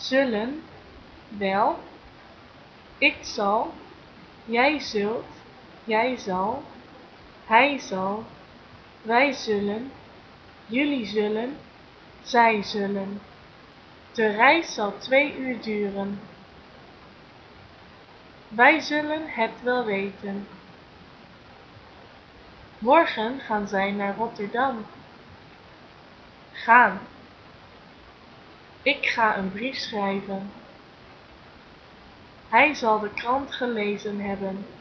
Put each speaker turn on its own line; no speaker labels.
Zullen, wel, ik zal, jij zult, jij zal, hij zal, wij zullen, jullie zullen, zij zullen. De reis zal 2 uur duren. Wij zullen het wel weten. Morgen gaan zij naar Rotterdam. Gaan. Ik ga een brief schrijven. Hij zal de krant gelezen hebben.